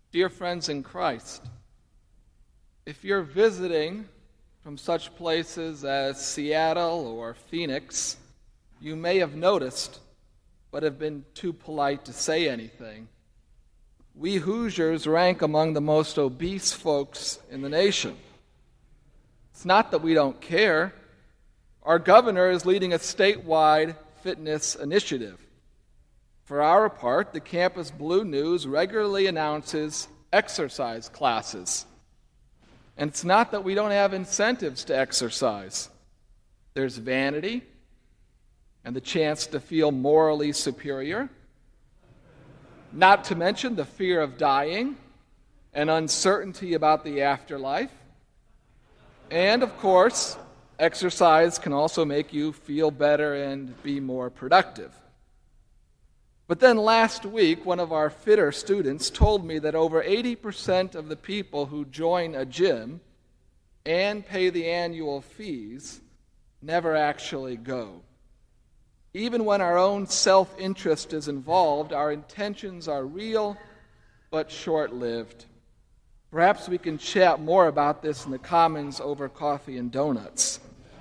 Dear friends in Christ, if you're visiting from such places as Seattle or Phoenix, you may have noticed, but have been too polite to say anything. We Hoosiers rank among the most obese folks in the nation. It's not that we don't care. Our governor is leading a statewide fitness initiative. For our part, the Campus Blue News regularly announces exercise classes. And it's not that we don't have incentives to exercise. There's vanity and the chance to feel morally superior, not to mention the fear of dying and uncertainty about the afterlife. And, of course, exercise can also make you feel better and be more productive. But then last week, one of our fitter students told me that over 80% of the people who join a gym and pay the annual fees never actually go. Even when our own self-interest is involved, our intentions are real but short-lived. Perhaps we can chat more about this in the Commons over coffee and donuts.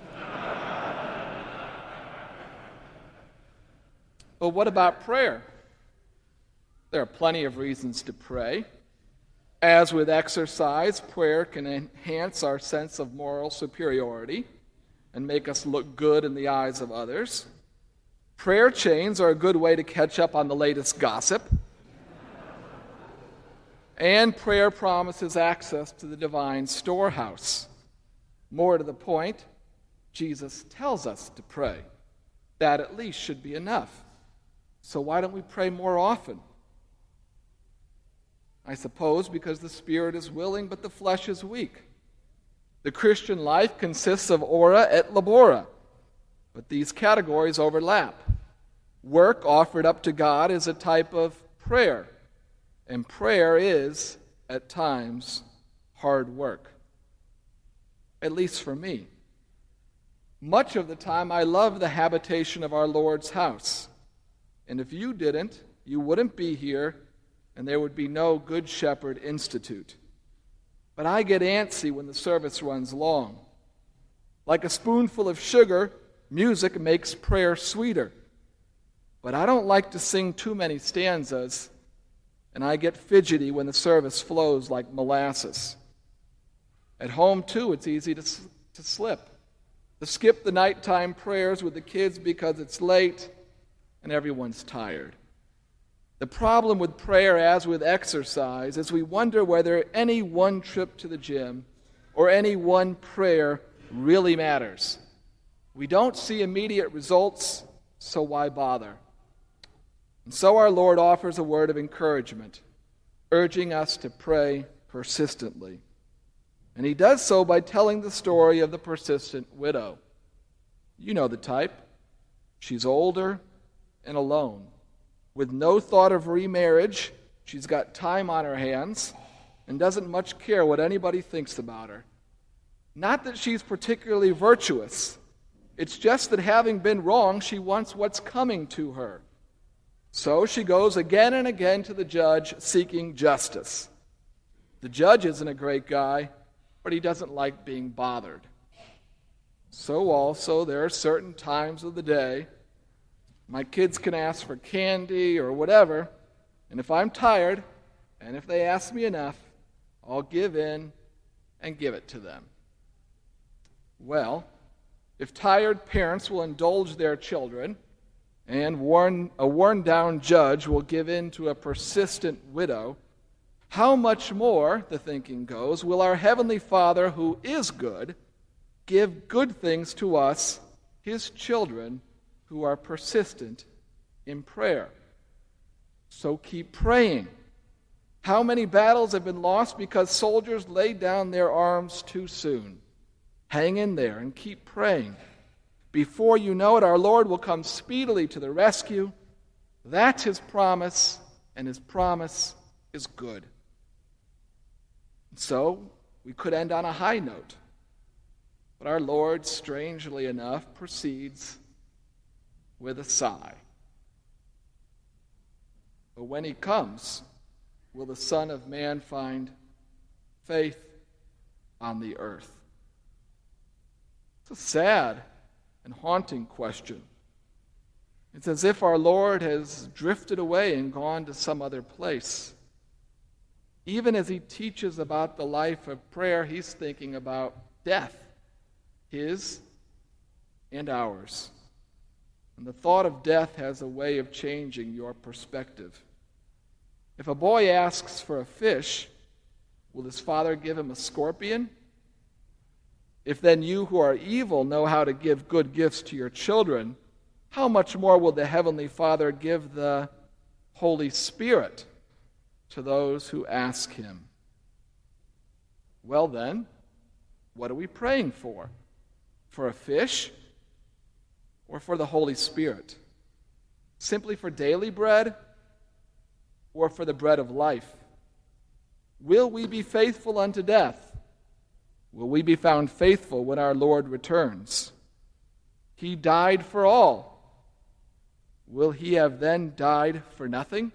But what about prayer? There are plenty of reasons to pray. As with exercise, prayer can enhance our sense of moral superiority and make us look good in the eyes of others. Prayer chains are a good way to catch up on the latest gossip. And prayer promises access to the divine storehouse. More to the point, Jesus tells us to pray. That at least should be enough. So why don't we pray more often? I suppose because the spirit is willing, but the flesh is weak. The Christian life consists of ora et labora, but these categories overlap. Work offered up to God is a type of prayer, and prayer is, at times, hard work. At least for me. Much of the time, I love the habitation of our Lord's house. And if you didn't, you wouldn't be here, and there would be no Good Shepherd Institute. But I get antsy when the service runs long. Like a spoonful of sugar, music makes prayer sweeter. But I don't like to sing too many stanzas, and I get fidgety when the service flows like molasses. At home, too, it's easy to slip. To skip the nighttime prayers with the kids because it's late, and everyone's tired. The problem with prayer, as with exercise, is we wonder whether any one trip to the gym or any one prayer really matters. We don't see immediate results, so why bother? And so our Lord offers a word of encouragement, urging us to pray persistently. And he does so by telling the story of the persistent widow. You know the type. She's older and alone. With no thought of remarriage, she's got time on her hands and doesn't much care what anybody thinks about her. Not that she's particularly virtuous. It's just that having been wrong, she wants what's coming to her. So she goes again and again to the judge seeking justice. The judge isn't a great guy, but he doesn't like being bothered. So also, there are certain times of the day my kids can ask for candy or whatever, and if I'm tired, and if they ask me enough, I'll give in and give it to them. Well, if tired parents will indulge their children, and a worn-down judge will give in to a persistent widow, how much more, the thinking goes, will our Heavenly Father, who is good, give good things to us, his children, who are persistent in prayer? So keep praying. How many battles have been lost because soldiers laid down their arms too soon? Hang in there and keep praying. Before you know it, our Lord will come speedily to the rescue. That's his promise, and his promise is good. So we could end on a high note. But our Lord, strangely enough, proceeds with a sigh. But when he comes, will the Son of Man find faith on the earth? It's a sad and haunting question. It's as if our Lord has drifted away and gone to some other place. Even as he teaches about the life of prayer, he's thinking about death, his and ours. And the thought of death has a way of changing your perspective. If a boy asks for a fish, will his father give him a scorpion? If then you who are evil know how to give good gifts to your children, how much more will the Heavenly Father give the Holy Spirit to those who ask him? Well then, what are we praying for? For a fish or for the Holy Spirit? Simply for daily bread or for the bread of life? Will we be faithful unto death? Will we be found faithful when our Lord returns? He died for all. Will he have then died for nothing?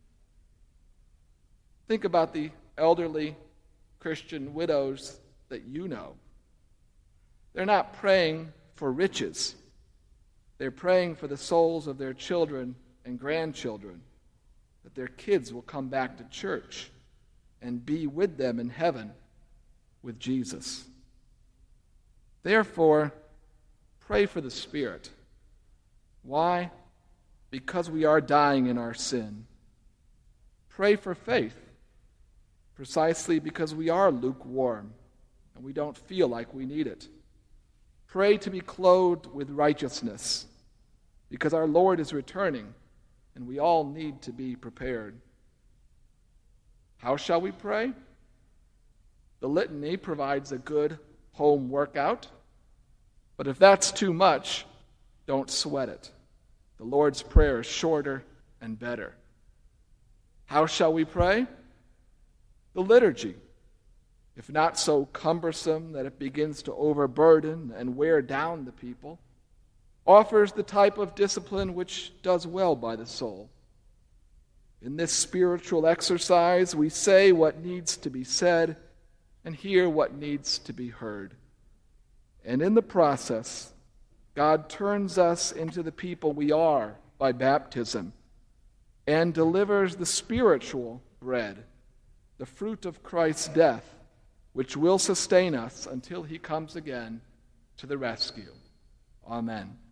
Think about the elderly Christian widows that you know. They're not praying for riches. They're praying for the souls of their children and grandchildren, that their kids will come back to church and be with them in heaven with Jesus. Therefore, pray for the Spirit. Why? Because we are dying in our sin. Pray for faith, precisely because we are lukewarm and we don't feel like we need it. Pray to be clothed with righteousness, because our Lord is returning and we all need to be prepared. How shall we pray? The litany provides a good home workout, but if that's too much, don't sweat it. The Lord's Prayer is shorter and better. How shall we pray? The liturgy, if not so cumbersome that it begins to overburden and wear down the people, offers the type of discipline which does well by the soul. In this spiritual exercise, we say what needs to be said and hear what needs to be heard. And in the process, God turns us into the people we are by baptism and delivers the spiritual bread, the fruit of Christ's death, which will sustain us until he comes again to the rescue. Amen.